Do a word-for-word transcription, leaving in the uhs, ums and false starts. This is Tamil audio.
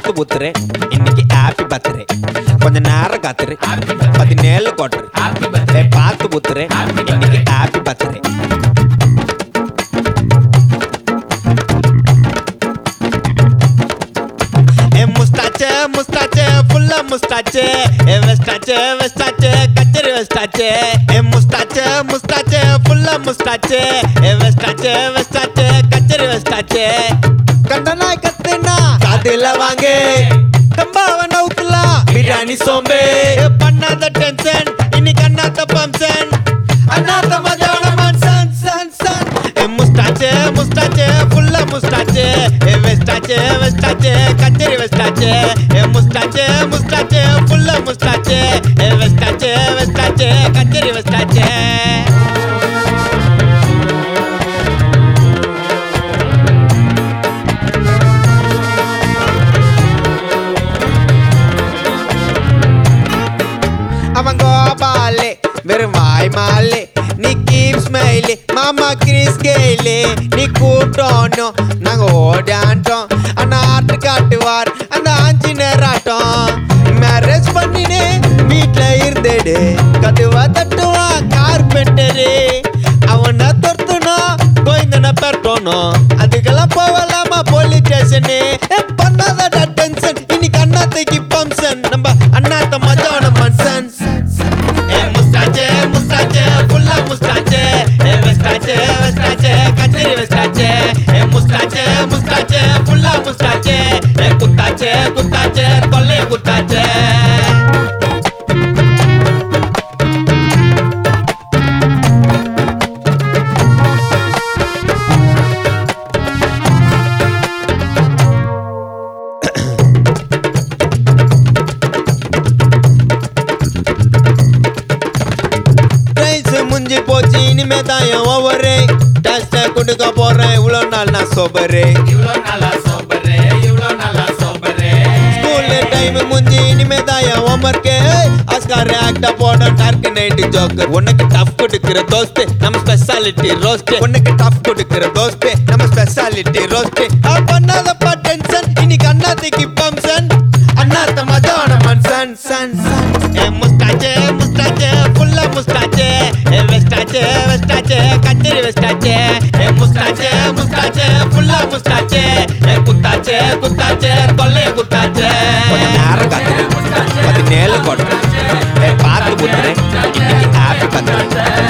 பார்த்து ஊத்துறேன் இன்னைக்கு ஹாப்பி பர்த்டே கொஞ்ச நேரம் காத்துரு பதினேழு கோட்டரு பார்த்து ஊத்துறேன் இன்னைக்கு ஹாப்பி பர்த்டே முஸ்டாச்சே முஸ்டாச்சே ஃபுல்லா முஸ்டாச்சே வெஸ்டாச்சே வெஸ்டாச்சே கச்சரி வெஸ்டாச்சே முஸ்டாச்சே முஸ்டாச்சே ஃபுல்லா முஸ்டாச்சே வெஸ்டாச்சே வெஸ்டாச்சே கச்சரி வெஸ்டாச்சே கண்டனா கத்துனா காதுல வாங்க தம்பாவ நவுக்கலாம் பிரியாணி சோம்பே பண்ணாத டென்ஷன் இன்னைக்கு அண்ணாத்த பம்சன் அண்ணாத்த மஜான மன்சன் சன் சன் முஸ்டாச்சே முஸ்டாச்சே ஃபுல்லா முஸ்டாச்சே வெஸ்டாச்சே வெஸ்டாச்சே கச்சரி வெஸ்டாச்சே முஸ்டாச்சே முஸ்டாச்சே ஃபுல்லா முஸ்டாச்சே வெஸ்டாச்சே வெஸ்டாச்சே கச்சரி வெஸ்டாச்சே அவன் கோபாலே வெறும் வாய் மாலே நீ கீப் ஸ்மைலே மாமா கிறிஸ் கேலே நீ கூட்டோம் நாங்க ஓடாண்டோம் அண்ணா ஆட்டு காட்டுவார் அந்த அஞ்சு நேராட்டம் மேரேஜ் பண்ணினே வீட்டுல இருந்தேடு கதுவா தட்டுவா கார்பெண்டரு அவனை தொர்த்துனா கோயந்தனை பெறட்டோனும் அதுக்கெல்லாம் போகலாமா போலீஸ் ஸ்டேஷனு பண்ணாத டென்ஷன் இன்னைக்கு அண்ணாத்தைக்கு பம்சன் நம்ம அண்ணாத்த மஜான மன்சன் முஸ்டாச்சே முஸ்டாச்சே ஃபுல்லா முஸ்டாச்சே வெஸ்டாச்சே வெஸ்டாச்சே கச்சரி வெஸ்டாச்சே முஸ்டாச்சே முஸ்டாச்சே ஃபுல்லா முஸ்டாச்சே குத்தாச்சே குத்தாச்சே கொல்லே குத்தாச்சே முஞ்சி போச்சு இனிமே தான் என் ஓவரு டெஸ்ட் கொடுக்க போறேன் இவ்வளோ நாள் நான் சோபரு ஸ்கூல் டைம் முஞ்சி இனிமே தான் என் ஹோம்ஒர்க்கு ஆஸ்கார் ஆக்டா போட டார்க் நைட் ஜோக்கர் உனக்கு டஃப் கொடுக்கிற தோஸ்து நம்ம ஸ்பெஷாலிட்டி ரோஸ்ட் உனக்கு டஃப் கொடுக்கிற தோஸ்து நம்ம ஸ்பெஷாலிட்டி ரோஸ்ட் பண்ணாதப்பா டென்ஷன் இன்னைக்கு அண்ணாத்தைக்கு பம்சன் அண்ணாத்த மஜான மன்சன் சன் சன் முஸ்டாச்சே முஸ்டாச்சே ஃபுல்லா முஸ்டாச்சே வெஸ்டாச்சே வெஸ்டாச்சே கச்சரி வெஸ்டாச்சே முஸ்டாச்சே முஸ்டாச்சே ஃபுல்லா முஸ்டாச்சே குத்தாச்சே குத்தாச்சே கொல்லே குத்தாச்சே கொஞ்ச நேரம் காத்துரு பதினேழு கோட்டரு பார்த்து புத்துறேன் இன்னைக்கு ஹாப்பி பர்த்டே